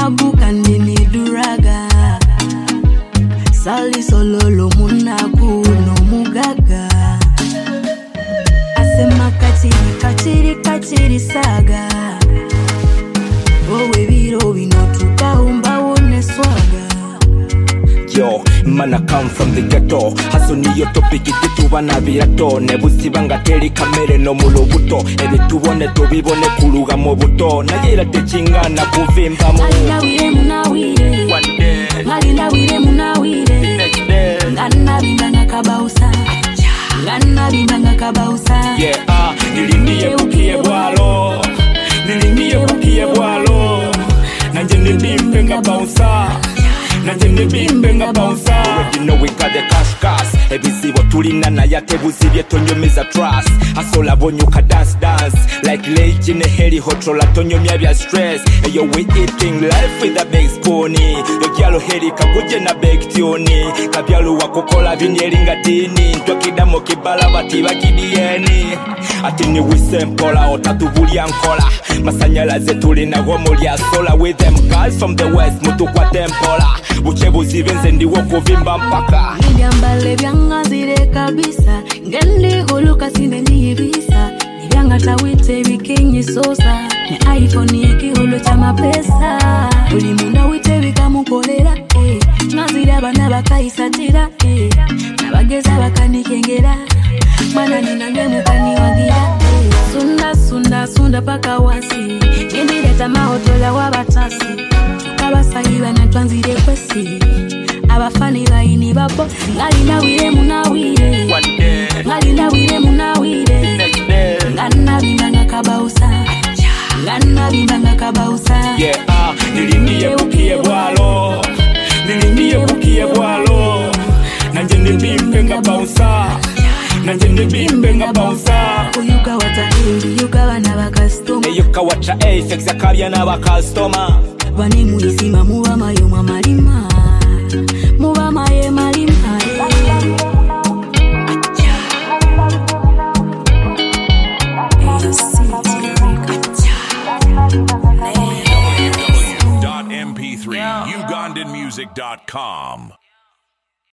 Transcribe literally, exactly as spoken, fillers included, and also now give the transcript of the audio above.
Naguka ndini duraga Sali sololo munaku no mugaga Asema kachiri kachiri kachiri saga Owe biro binotuka umba one swaga Yo, man I come from the ghetto Haso niyo topic ititu bana birato Nebusibanga teri kamere no mulubuto Ebitubone tubibone kuluga mu buto Nayera techingana kuvimba mu Ngalina wire munawire One day Ngalina wire munawire Next day Ngana bimbanga kabausa Ngana bimbanga kabausa Yeah, ah, nilindiye bukiye bwalo Nilindiye bukiye bwalo Nanje nibimbe nga bouncer Nanje nibimbe nga bouncer Already know we got the cash cash Ebisibo tulina na yatebuzibye tonyomeza trust Asola bonyuka dance dance Like late in a heli hotrola tonyomya bya stress Eyo we eating life with a big spoony Yo gyalo heli kakuje na big tioni Kabyalu wakukola vinyeri nga dini Ntwakidamo kibala bati bakidieni Ati ni wisempola otatubulya nkola Masanyalaze tulina gomulya sola With them guys from the west mutu kwa tempola Buchebuzi benze ndiwo kuvimba mpaka Nijambale byanga zire kabisa Ngendi huluka sine niyibisa Nibyanga tawite bikenye sosa Ni iPhone yeki hulu chama pesa Ulimuna wite bikamukolera eh. Nazira bana bakaisatira eh. Nabageza bakanikengera Mana ninange mukani wagira eh. Sunda sunda sunda paka wasi Nindileta mahotola wabatasi Kabasayiwa na twanzire kwesi Abafani baini babosi Ngalina wire munawire One day Ngalina wire munawire Next day Ngana bimbanga kabausa Ngana bimbanga kabausa Yeah, ah, nilindiye bukiye bwalo Nilindiye bukiye bwalo Nanje nibimbe nga bouncer Nanje nibimbe nga bouncer Uyuka wata hili yuka wana bakastoma Eyuka wacha A-Fex yakabya n'abakastoma Bani muisima muwa mayo mamalima Muwa maye malima w w w dot m p three ugandan music dot com